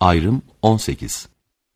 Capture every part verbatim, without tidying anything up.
Ayrım on sekiz.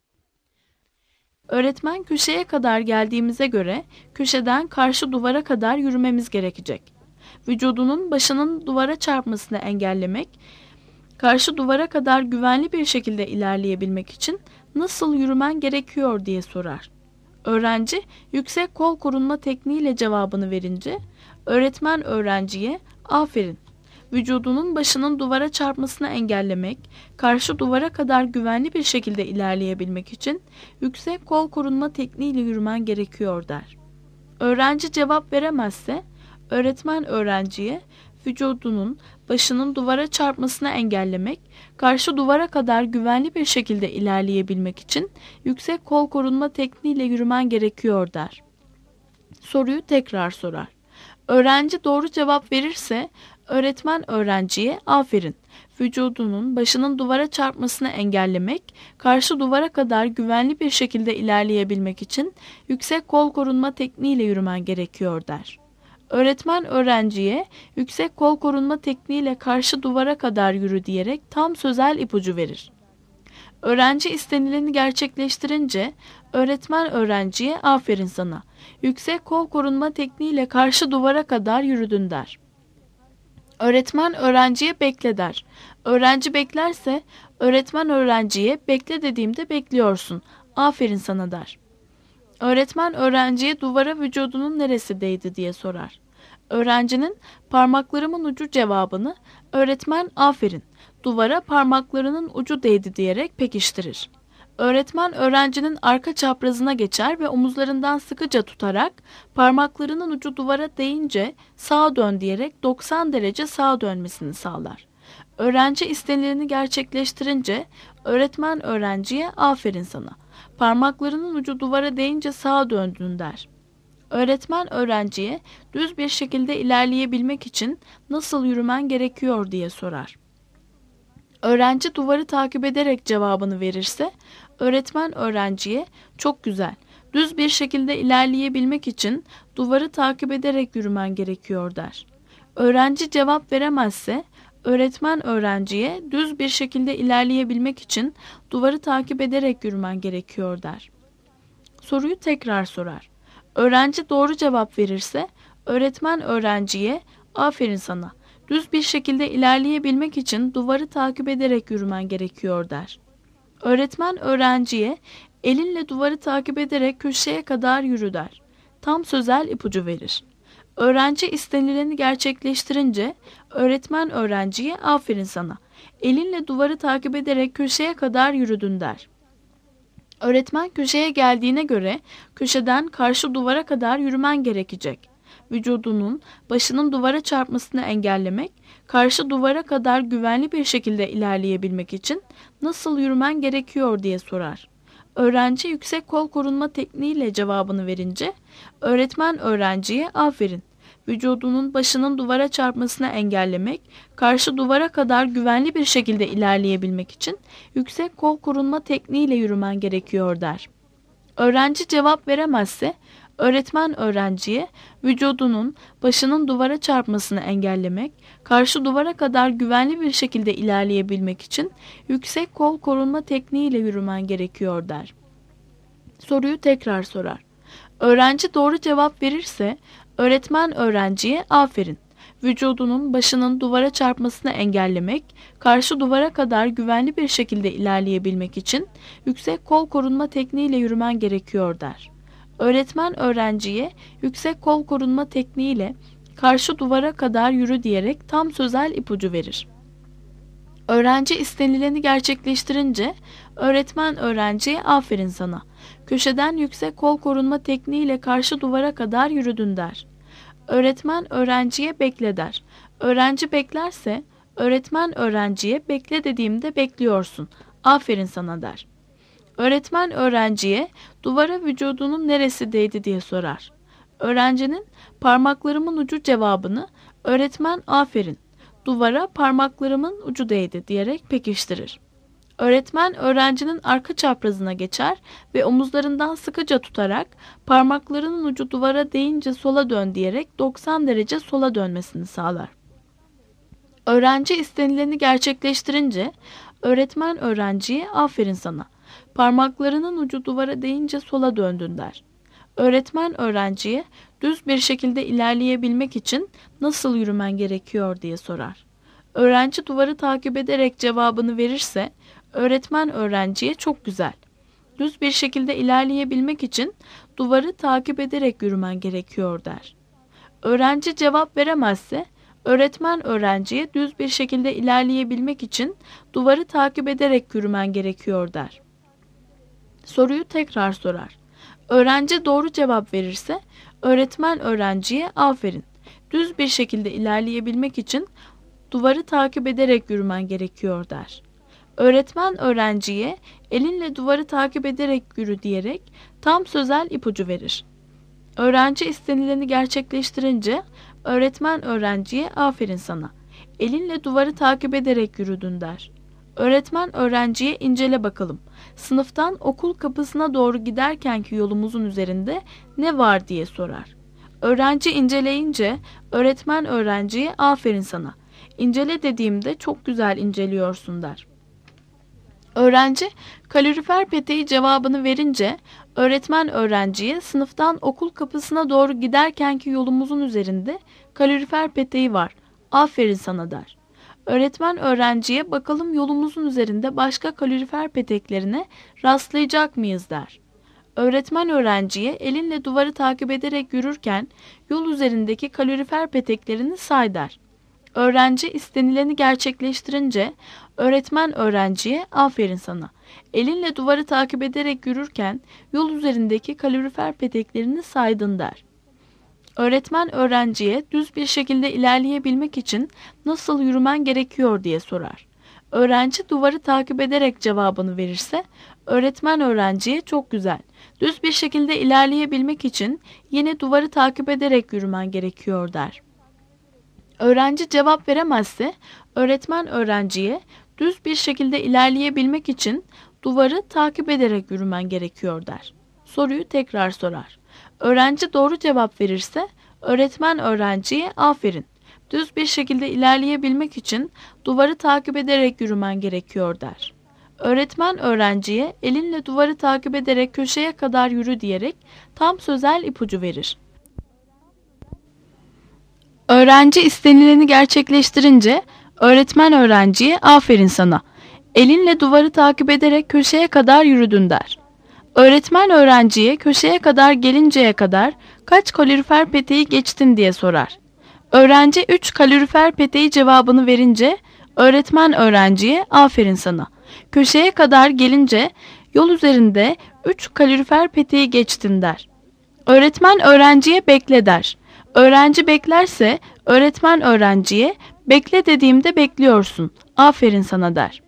Öğretmen köşeye kadar geldiğimize göre köşeden karşı duvara kadar yürümemiz gerekecek. Vücudunun başının duvara çarpmasını engellemek, karşı duvara kadar güvenli bir şekilde ilerleyebilmek için nasıl yürümen gerekiyor diye sorar. Öğrenci yüksek kol korunma tekniğiyle cevabını verince öğretmen öğrenciye "Aferin. Vücudunun başının duvara çarpmasını engellemek, karşı duvara kadar güvenli bir şekilde ilerleyebilmek için yüksek kol korunma tekniğiyle yürümen gerekiyor" der. Öğrenci cevap veremezse öğretmen öğrenciye vücudunun başının duvara çarpmasını engellemek, karşı duvara kadar güvenli bir şekilde ilerleyebilmek için yüksek kol korunma tekniğiyle yürümen gerekiyor der. Soruyu tekrar sorar. Öğrenci doğru cevap verirse öğretmen öğrenciye "Aferin. Vücudunun başının duvara çarpmasını engellemek, karşı duvara kadar güvenli bir şekilde ilerleyebilmek için yüksek kol korunma tekniğiyle yürümen gerekiyor" der. Öğretmen öğrenciye yüksek kol korunma tekniğiyle karşı duvara kadar yürü diyerek tam sözel ipucu verir. Öğrenci istenileni gerçekleştirince öğretmen öğrenciye "Aferin sana. Yüksek kol korunma tekniğiyle karşı duvara kadar yürüdün" der. Öğretmen öğrenciye "Bekle" der. Öğrenci beklerse öğretmen öğrenciye "Bekle dediğimde bekliyorsun. Aferin sana" der. Öğretmen öğrenciye duvara vücudunun neresi değdi diye sorar. Öğrencinin parmaklarımın ucu cevabını öğretmen "Aferin. Duvara parmaklarının ucu değdi" diyerek pekiştirir. Öğretmen öğrencinin arka çaprazına geçer ve omuzlarından sıkıca tutarak parmaklarının ucu duvara değince sağa dön diyerek doksan derece sağa dönmesini sağlar. Öğrenci istenileni gerçekleştirince öğretmen öğrenciye "Aferin sana. Parmaklarının ucu duvara değince sağa döndün" der. Öğretmen öğrenciye düz bir şekilde ilerleyebilmek için nasıl yürümen gerekiyor diye sorar. Öğrenci duvarı takip ederek cevabını verirse öğretmen öğrenciye "Çok güzel. Düz bir şekilde ilerleyebilmek için duvarı takip ederek yürümen gerekiyor" der. Öğrenci cevap veremezse öğretmen öğrenciye "Düz bir şekilde ilerleyebilmek için duvarı takip ederek yürümen gerekiyor" der. Soruyu tekrar sorar. Öğrenci doğru cevap verirse öğretmen öğrenciye "Aferin sana. Düz bir şekilde ilerleyebilmek için duvarı takip ederek yürümen gerekiyor" der. Öğretmen öğrenciye "Elinle duvarı takip ederek köşeye kadar yürü" der. Tam sözel ipucu verir. Öğrenci istenileni gerçekleştirince öğretmen öğrenciye "Aferin sana. Elinle duvarı takip ederek köşeye kadar yürüdün" der. Öğretmen köşeye geldiğine göre köşeden karşı duvara kadar yürümen gerekecek. Vücudunun başının duvara çarpmasını engellemek, karşı duvara kadar güvenli bir şekilde ilerleyebilmek için nasıl yürümen gerekiyor diye sorar. Öğrenci yüksek kol korunma tekniğiyle cevabını verince öğretmen öğrenciye "Aferin. Vücudunun başının duvara çarpmasını engellemek, karşı duvara kadar güvenli bir şekilde ilerleyebilmek için yüksek kol korunma tekniğiyle yürümen gerekiyor" der. Öğrenci cevap veremezse öğretmen öğrenciye vücudunun başının duvara çarpmasını engellemek, karşı duvara kadar güvenli bir şekilde ilerleyebilmek için yüksek kol korunma tekniğiyle yürümen gerekiyor der. Soruyu tekrar sorar. Öğrenci doğru cevap verirse öğretmen öğrenciye "Aferin. Vücudunun başının duvara çarpmasını engellemek, karşı duvara kadar güvenli bir şekilde ilerleyebilmek için yüksek kol korunma tekniğiyle yürümen gerekiyor" der. Öğretmen öğrenciye yüksek kol korunma tekniğiyle karşı duvara kadar yürü diyerek tam sözel ipucu verir. Öğrenci istenileni gerçekleştirince öğretmen öğrenciye "Aferin sana. Köşeden yüksek kol korunma tekniğiyle karşı duvara kadar yürüdün" der. Öğretmen öğrenciye "Bekle" der. Öğrenci beklerse öğretmen öğrenciye "Bekle dediğimde bekliyorsun. Aferin sana" der. Öğretmen öğrenciye duvara vücudunun neresi değdi diye sorar. Öğrencinin parmaklarımın ucu cevabını öğretmen "Aferin. Duvara parmaklarımın ucu değdi" diyerek pekiştirir. Öğretmen öğrencinin arka çaprazına geçer ve omuzlarından sıkıca tutarak parmaklarının ucu duvara değince sola dön diyerek doksan derece sola dönmesini sağlar. Öğrenci istenileni gerçekleştirince Öğretmen öğrenciye aferin sana. Parmaklarının ucu duvara değince sola döndün der. Öğretmen öğrenciye düz bir şekilde ilerleyebilmek için nasıl yürümen gerekiyor diye sorar. Öğrenci duvarı takip ederek cevabını verirse öğretmen öğrenciye çok güzel. Düz bir şekilde ilerleyebilmek için duvarı takip ederek yürümen gerekiyor der. Öğrenci cevap veremezse öğretmen öğrenciye düz bir şekilde ilerleyebilmek için duvarı takip ederek yürümen gerekiyor der. Soruyu tekrar sorar. Öğrenci doğru cevap verirse öğretmen öğrenciye aferin. Düz bir şekilde ilerleyebilmek için duvarı takip ederek yürümen gerekiyor der. Öğretmen öğrenciye elinle duvarı takip ederek yürü diyerek tam sözel ipucu verir. Öğrenci istenileni gerçekleştirince öğretmen öğrenciye aferin sana. Elinle duvarı takip ederek yürüdün der. Öğretmen öğrenciye incele bakalım. Sınıftan okul kapısına doğru giderkenki yolumuzun üzerinde ne var diye sorar. Öğrenci inceleyince öğretmen öğrenciye aferin sana. İncele dediğimde çok güzel inceliyorsun der. Öğrenci kalorifer peteği cevabını verince öğretmen öğrenciye sınıftan okul kapısına doğru giderkenki yolumuzun üzerinde kalorifer peteği var. Aferin sana der. Öğretmen öğrenciye bakalım yolumuzun üzerinde başka kalorifer peteklerine rastlayacak mıyız der. Öğretmen öğrenciye elinle duvarı takip ederek yürürken yol üzerindeki kalorifer peteklerini say der. Öğrenci istenileni gerçekleştirince öğretmen öğrenciye aferin sana. Elinle duvarı takip ederek yürürken yol üzerindeki kalorifer peteklerini saydın der. Öğretmen öğrenciye düz bir şekilde ilerleyebilmek için nasıl yürümen gerekiyor diye sorar. Öğrenci duvarı takip ederek cevabını verirse öğretmen öğrenciye çok güzel. Düz bir şekilde ilerleyebilmek için yine duvarı takip ederek yürümen gerekiyor der. Öğrenci cevap veremezse öğretmen öğrenciye düz bir şekilde ilerleyebilmek için duvarı takip ederek yürümen gerekiyor der. Soruyu tekrar sorar. Öğrenci doğru cevap verirse öğretmen öğrenciye aferin. Düz bir şekilde ilerleyebilmek için duvarı takip ederek yürümen gerekiyor der. Öğretmen öğrenciye elinle duvarı takip ederek köşeye kadar yürü diyerek tam sözel ipucu verir. Öğrenci istenileni gerçekleştirince öğretmen öğrenciye aferin sana. Elinle duvarı takip ederek köşeye kadar yürüdün der. Öğretmen öğrenciye köşeye kadar gelinceye kadar kaç kalorifer peteği geçtin diye sorar. Öğrenci üç kalorifer peteği cevabını verince öğretmen öğrenciye aferin sana. Köşeye kadar gelince yol üzerinde üç kalorifer peteği geçtin der. Öğretmen öğrenciye bekle der. Öğrenci beklerse öğretmen öğrenciye bekle dediğimde bekliyorsun. Aferin sana der.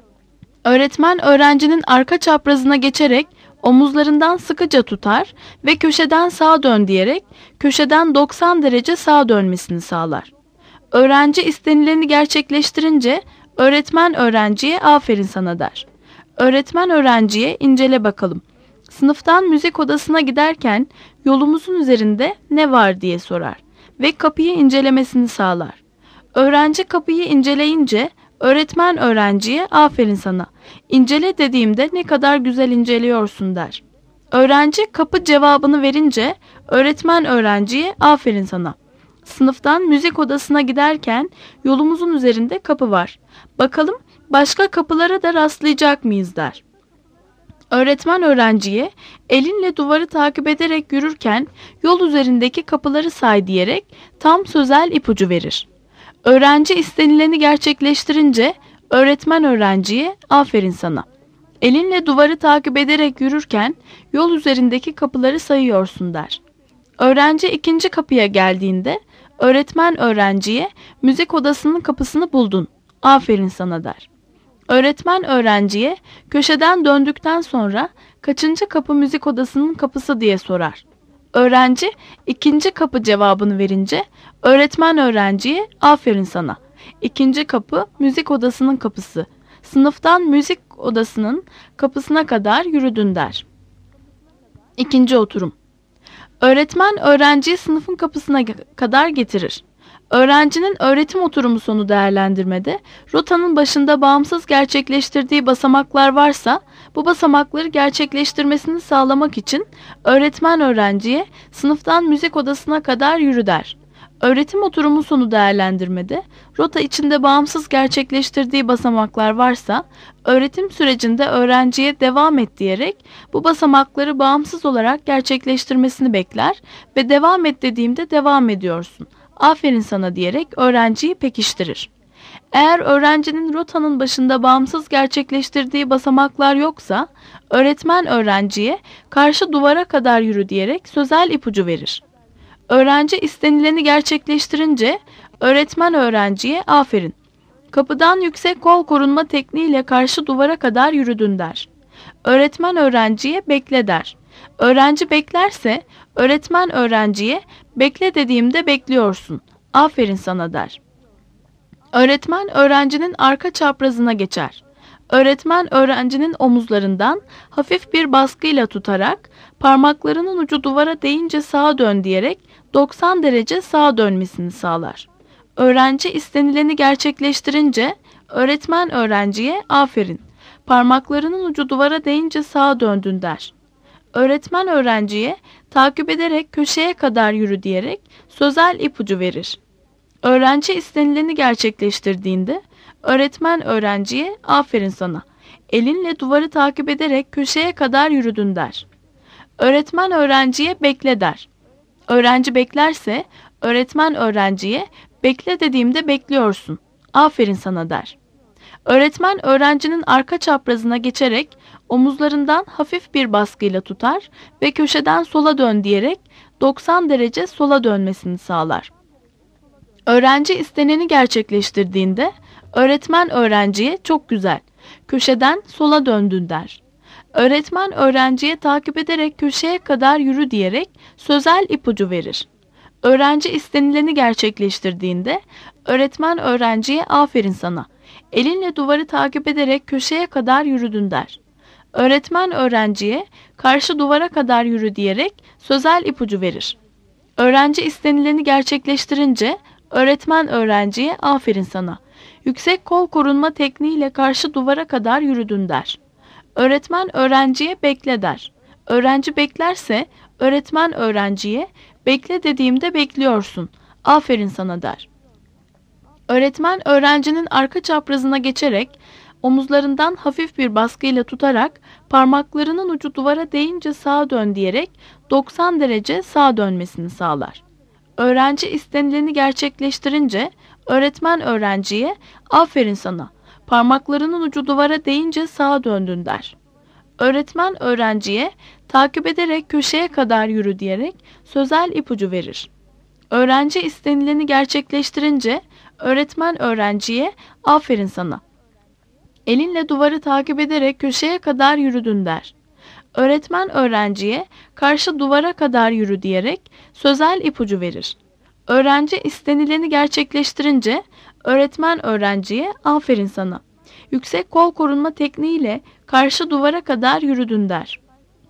Öğretmen öğrencinin arka çaprazına geçerek omuzlarından sıkıca tutar ve köşeden sağa dön diyerek köşeden doksan derece sağa dönmesini sağlar. Öğrenci istenileni gerçekleştirince öğretmen öğrenciye aferin sana der. Öğretmen öğrenciye incele bakalım. Sınıftan müzik odasına giderken yolumuzun üzerinde ne var diye sorar ve kapıyı incelemesini sağlar. Öğrenci kapıyı inceleyince öğretmen öğrenciye aferin sana. İncele dediğimde ne kadar güzel inceliyorsun der. Öğrenci kapı cevabını verince öğretmen öğrenciye aferin sana. Sınıftan müzik odasına giderken yolumuzun üzerinde kapı var. Bakalım başka kapılara da rastlayacak mıyız der. Öğretmen öğrenciye elinle duvarı takip ederek yürürken yol üzerindeki kapıları say diyerek tam sözel ipucu verir. Öğrenci istenileni gerçekleştirince öğretmen öğrenciye aferin sana. Elinle duvarı takip ederek yürürken yol üzerindeki kapıları sayıyorsun der. Öğrenci ikinci kapıya geldiğinde öğretmen öğrenciye müzik odasının kapısını buldun. Aferin sana der. Öğretmen öğrenciye köşeden döndükten sonra kaçıncı kapı müzik odasının kapısı diye sorar. Öğrenci ikinci kapı cevabını verince öğretmen öğrenciye aferin sana. İkinci kapı müzik odasının kapısı. Sınıftan müzik odasının kapısına kadar yürüdün der. İkinci oturum. Öğretmen öğrenciyi sınıfın kapısına kadar getirir. Öğrencinin öğretim oturumu sonu değerlendirmede rotanın başında bağımsız gerçekleştirdiği basamaklar varsa bu basamakları gerçekleştirmesini sağlamak için öğretmen öğrenciye sınıftan müzik odasına kadar yürü der. Öğretim oturumu sonu değerlendirmede rota içinde bağımsız gerçekleştirdiği basamaklar varsa öğretim sürecinde öğrenciye devam et diyerek bu basamakları bağımsız olarak gerçekleştirmesini bekler ve devam et dediğimde devam ediyorsun. Aferin sana diyerek öğrenciyi pekiştirir. Eğer öğrencinin rotanın başında bağımsız gerçekleştirdiği basamaklar yoksa öğretmen öğrenciye karşı duvara kadar yürü diyerek sözel ipucu verir. Öğrenci istenileni gerçekleştirince öğretmen öğrenciye aferin. Kapıdan yüksek kol korunma tekniğiyle karşı duvara kadar yürüdün der. Öğretmen öğrenciye bekle der. Öğrenci beklerse öğretmen öğrenciye bekle dediğimde bekliyorsun. Aferin sana der. Öğretmen öğrencinin arka çaprazına geçer. Öğretmen öğrencinin omuzlarından hafif bir baskıyla tutarak parmaklarının ucu duvara değince sağa dön diyerek doksan derece sağa dönmesini sağlar. Öğrenci istenileni gerçekleştirince öğretmen öğrenciye aferin. Parmaklarının ucu duvara değince sağa döndün der. Öğretmen öğrenciye takip ederek köşeye kadar yürü diyerek sözel ipucu verir. Öğrenci istenileni gerçekleştirdiğinde öğretmen öğrenciye aferin sana. Elinle duvarı takip ederek köşeye kadar yürüdün der. Öğretmen öğrenciye bekle der. Öğrenci beklerse öğretmen öğrenciye bekle dediğimde bekliyorsun. Aferin sana der. Öğretmen öğrencinin arka çaprazına geçerek omuzlarından hafif bir baskıyla tutar ve köşeden sola dön diyerek doksan derece sola dönmesini sağlar. Öğrenci isteneni gerçekleştirdiğinde öğretmen öğrenciye çok güzel, köşeden sola döndün der. Öğretmen öğrenciye takip ederek köşeye kadar yürü diyerek sözel ipucu verir. Öğrenci istenileni gerçekleştirdiğinde öğretmen öğrenciye aferin sana. Elinle duvarı takip ederek köşeye kadar yürüdün der. Öğretmen öğrenciye karşı duvara kadar yürü diyerek sözel ipucu verir. Öğrenci istenileni gerçekleştirince öğretmen öğrenciye aferin sana. Yüksek kol korunma tekniğiyle karşı duvara kadar yürüdün der. Öğretmen öğrenciye bekle der. Öğrenci beklerse öğretmen öğrenciye bekle dediğimde bekliyorsun. Aferin sana der. Öğretmen öğrencinin arka çaprazına geçerek omuzlarından hafif bir baskıyla tutarak parmaklarının ucu duvara değince sağa dön diyerek doksan derece sağa dönmesini sağlar. Öğrenci istenileni gerçekleştirince öğretmen öğrenciye aferin sana. Parmaklarının ucu duvara değince sağa döndün der. Öğretmen öğrenciye takip ederek köşeye kadar yürü diyerek sözel ipucu verir. Öğrenci istenileni gerçekleştirince öğretmen öğrenciye aferin sana. Elinle duvarı takip ederek köşeye kadar yürüdün der. Öğretmen öğrenciye karşı duvara kadar yürü diyerek sözel ipucu verir. Öğrenci istenileni gerçekleştirince öğretmen öğrenciye aferin sana. Yüksek kol korunma tekniğiyle karşı duvara kadar yürüdün der.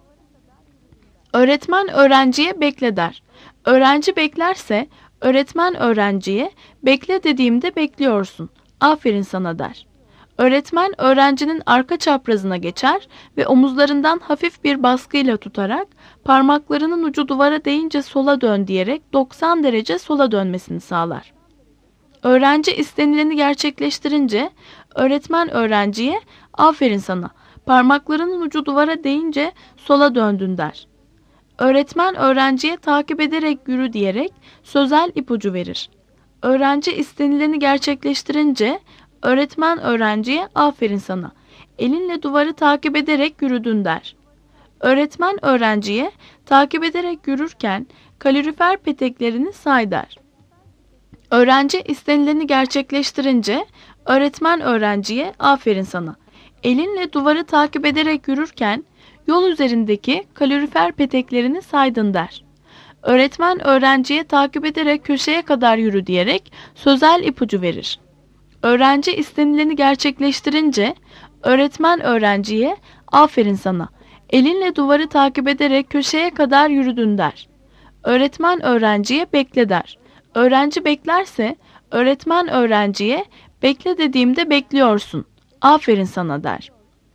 Öğretmen öğrenciye bekle der. Öğrenci beklerse öğretmen öğrenciye bekle dediğimde bekliyorsun. Aferin sana der. Öğretmen öğrencinin arka çaprazına geçer ve omuzlarından hafif bir baskıyla tutarak parmaklarının ucu duvara değince sola dön diyerek doksan derece sola dönmesini sağlar. Öğrenci istenileni gerçekleştirince öğretmen öğrenciye aferin sana. Parmaklarının ucu duvara değince sola döndün der. Öğretmen öğrenciye takip ederek yürü diyerek sözel ipucu verir. Öğrenci istenileni gerçekleştirince öğretmen öğrenciye aferin sana. Elinle duvarı takip ederek yürüdün der. Öğretmen öğrenciye takip ederek yürürken kalorifer peteklerini say der. Öğrenci istenileni gerçekleştirince öğretmen öğrenciye aferin sana. Elinle duvarı takip ederek yürürken yol üzerindeki kalorifer peteklerini saydın der. Öğretmen öğrenciye takip ederek köşeye kadar yürü diyerek sözel ipucu verir. Öğrenci istenileni gerçekleştirince öğretmen öğrenciye aferin sana. Elinle duvarı takip ederek köşeye kadar yürüdün der. Öğretmen öğrenciye bekle der. Öğrenci beklerse öğretmen öğrenciye bekle dediğimde bekliyorsun. Aferin sana der.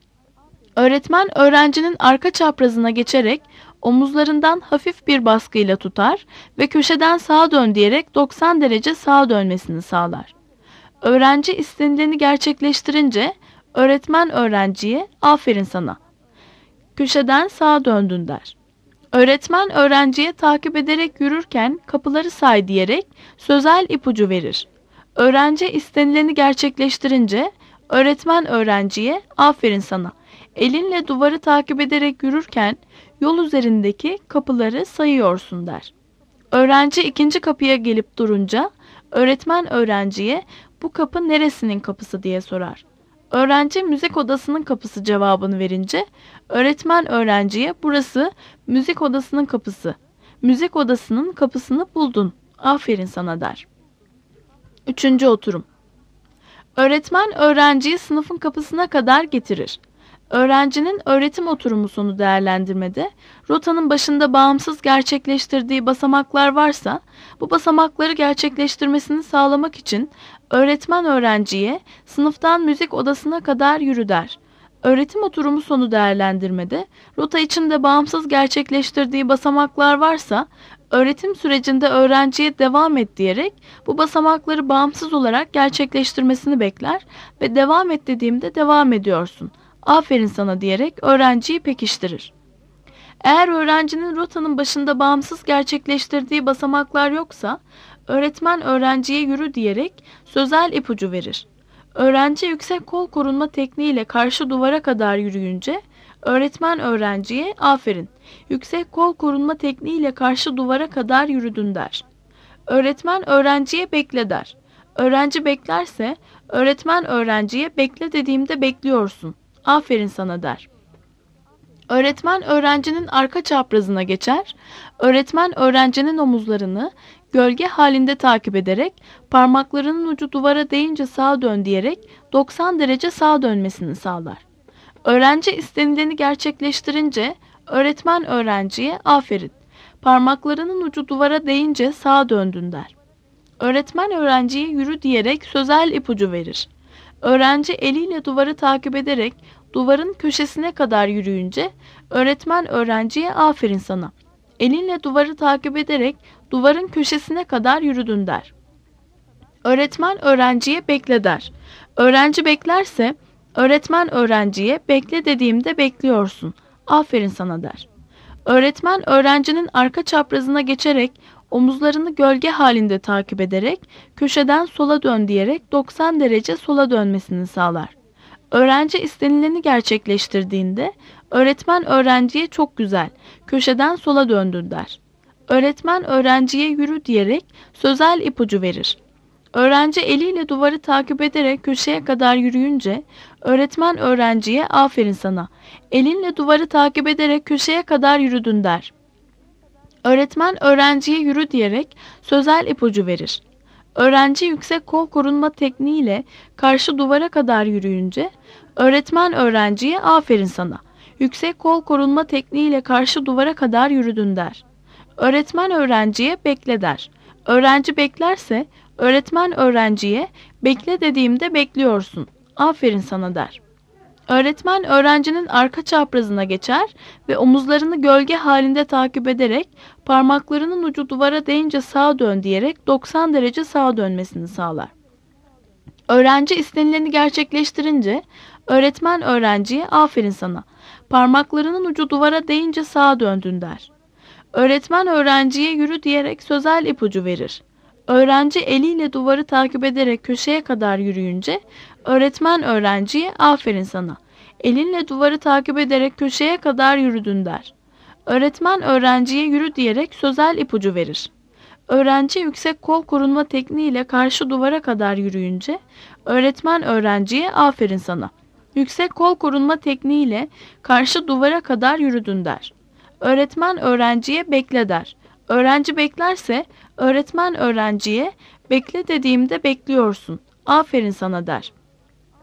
Öğretmen öğrencinin arka çaprazına geçerek omuzlarından hafif bir baskıyla tutar ve köşeden sağa dön diyerek doksan derece sağa dönmesini sağlar. Öğrenci istenileni gerçekleştirince öğretmen öğrenciye aferin sana, köşeden sağa döndün der. Öğretmen öğrenciye takip ederek yürürken kapıları say diyerek sözel ipucu verir. Öğrenci istenileni gerçekleştirince öğretmen öğrenciye aferin sana, elinle duvarı takip ederek yürürken yol üzerindeki kapıları sayıyorsun der. Öğrenci ikinci kapıya gelip durunca öğretmen öğrenciye bu kapı neresinin kapısı diye sorar. Öğrenci müzik odasının kapısı cevabını verince öğretmen öğrenciye burası müzik odasının kapısı. Müzik odasının kapısını buldun. Aferin sana der. Üçüncü oturum. Öğretmen öğrenciyi sınıfın kapısına kadar getirir. Öğrencinin öğretim oturumu sonu değerlendirmede rotanın başında bağımsız gerçekleştirdiği basamaklar varsa bu basamakları gerçekleştirmesini sağlamak için öğretmen öğrenciye sınıftan müzik odasına kadar yürü der. Öğretim oturumu sonu değerlendirmede rota içinde bağımsız gerçekleştirdiği basamaklar varsa öğretim sürecinde öğrenciye devam et diyerek bu basamakları bağımsız olarak gerçekleştirmesini bekler ve devam et dediğimde devam ediyorsun. Aferin sana diyerek öğrenciyi pekiştirir. Eğer öğrencinin rotanın başında bağımsız gerçekleştirdiği basamaklar yoksa öğretmen öğrenciye yürü diyerek sözel ipucu verir. Öğrenci yüksek kol korunma tekniğiyle karşı duvara kadar yürüyünce öğretmen öğrenciye aferin, yüksek kol korunma tekniğiyle karşı duvara kadar yürüdün der. Öğretmen öğrenciye bekle der. Öğrenci beklerse öğretmen öğrenciye bekle dediğimde bekliyorsun. Aferin sana der. Öğretmen öğrencinin arka çaprazına geçer, öğretmen öğrencinin omuzlarını gölge halinde takip ederek parmaklarının ucu duvara değince sağa dön diyerek doksan derece sağa dönmesini sağlar. Öğrenci istenileni gerçekleştirince öğretmen öğrenciye aferin, parmaklarının ucu duvara değince sağa döndün der. Öğretmen öğrenciye yürü diyerek sözel ipucu verir. Öğrenci eliyle duvarı takip ederek duvarın köşesine kadar yürüyünce öğretmen öğrenciye aferin sana, elinle duvarı takip ederek duvarın köşesine kadar yürüdün der. Öğretmen öğrenciye bekle der. Öğrenci beklerse öğretmen öğrenciye bekle dediğimde bekliyorsun. Aferin sana der. Öğretmen öğrencinin arka çaprazına geçerek omuzlarını gölge halinde takip ederek köşeden sola dön diyerek doksan derece sola dönmesini sağlar. Öğrenci istenileni gerçekleştirdiğinde öğretmen öğrenciye çok güzel, köşeden sola döndün der. Öğretmen öğrenciye yürü diyerek sözel ipucu verir. Öğrenci eliyle duvarı takip ederek köşeye kadar yürüyünce öğretmen öğrenciye aferin sana, elinle duvarı takip ederek köşeye kadar yürüdün der. Öğretmen öğrenciye yürü diyerek sözel ipucu verir. Öğrenci yüksek kol korunma tekniğiyle karşı duvara kadar yürüyünce öğretmen öğrenciye aferin sana, yüksek kol korunma tekniğiyle karşı duvara kadar yürüdün der. Öğretmen öğrenciye bekle der. Öğrenci beklerse öğretmen öğrenciye bekle dediğimde bekliyorsun. Aferin sana der. Öğretmen öğrencinin arka çaprazına geçer ve omuzlarını gölge halinde takip ederek parmaklarının ucu duvara değince sağa dön diyerek doksan derece sağa dönmesini sağlar. Öğrenci istenileni gerçekleştirince öğretmen öğrenciye aferin sana, parmaklarının ucu duvara değince sağa döndün der. Öğretmen öğrenciye yürü diyerek sözel ipucu verir. Öğrenci eliyle duvarı takip ederek köşeye kadar yürüyünce öğretmen öğrenciye aferin sana, elinle duvarı takip ederek köşeye kadar yürüdün der. Öğretmen öğrenciye yürü diyerek sözel ipucu verir. Öğrenci yüksek kol korunma tekniğiyle karşı duvara kadar yürüyünce öğretmen öğrenciye aferin sana, yüksek kol korunma tekniğiyle karşı duvara kadar yürüdün der. Öğretmen öğrenciye bekle der. Öğrenci beklerse öğretmen öğrenciye bekle dediğimde bekliyorsun. Aferin sana der.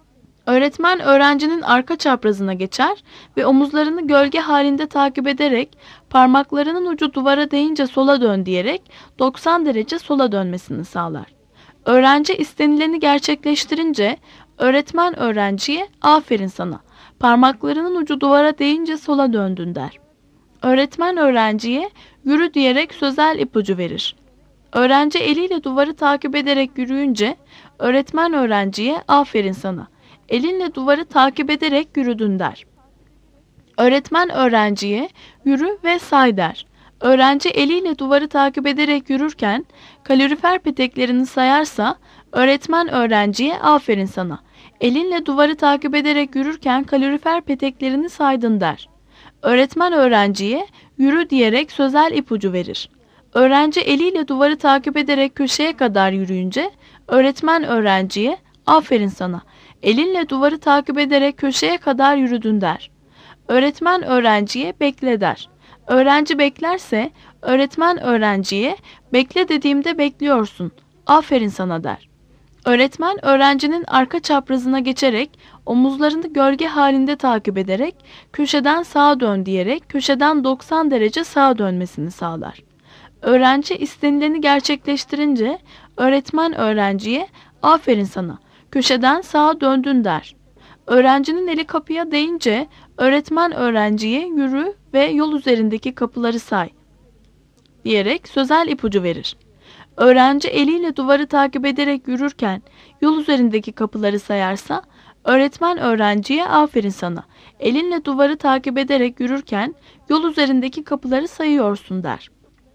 Öğretmen öğrencinin arka çaprazına geçer ve omuzlarını gölge halinde takip ederek parmaklarının ucu duvara değince sola dön diyerek doksan derece sola dönmesini sağlar. Öğrenci istenileni gerçekleştirince öğretmen öğrenciye "Aferin sana, parmaklarının ucu duvara değince sola döndün" der. Öğretmen öğrenciye "Yürü" diyerek sözel ipucu verir. Öğrenci eliyle duvarı takip ederek yürüyünce öğretmen öğrenciye "Aferin sana, elinle duvarı takip ederek yürüdün" der. Öğretmen öğrenciye "Yürü ve say" der. Öğrenci eliyle duvarı takip ederek yürürken kalorifer peteklerini sayarsa öğretmen öğrenciye "Aferin sana, elinle duvarı takip ederek yürürken kalorifer peteklerini saydın" der. Öğretmen öğrenciye "Yürü" diyerek sözel ipucu verir. Öğrenci eliyle duvarı takip ederek köşeye kadar yürüyünce öğretmen öğrenciye "Aferin sana, elinle duvarı takip ederek köşeye kadar yürüdün" der. Öğretmen öğrenciye "Bekle" der. Öğrenci beklerse öğretmen öğrenciye "Bekle dediğimde bekliyorsun, aferin sana" der. Öğretmen öğrencinin arka çaprazına geçerek omuzlarını gölge halinde takip ederek köşeden sağa dön diyerek köşeden doksan derece sağa dönmesini sağlar. Öğrenci istenileni gerçekleştirince öğretmen öğrenciye "Aferin sana, köşeden sağa döndün" der. Öğrencinin eli kapıya değince öğretmen öğrenciye "Yürü ve yol üzerindeki kapıları say" diyerek sözel ipucu verir. Öğrenci eliyle duvarı takip ederek yürürken yol üzerindeki kapıları sayarsa öğretmen öğrenciye "Aferin sana, elinle duvarı takip ederek yürürken yol üzerindeki kapıları sayıyorsun" der.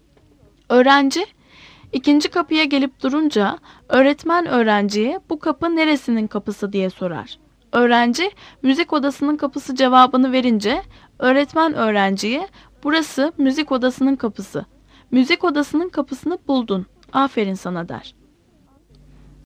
Öğrenci ikinci kapıya gelip durunca öğretmen öğrenciye "Bu kapı neresinin kapısı?" diye sorar. Öğrenci müzik odasının kapısı cevabını verince öğretmen öğrenciye "Burası müzik odasının kapısı. Müzik odasının kapısını buldun. Aferin sana" der.